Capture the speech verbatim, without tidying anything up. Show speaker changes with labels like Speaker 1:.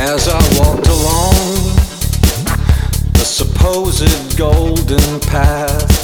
Speaker 1: As I walked along the supposed golden path,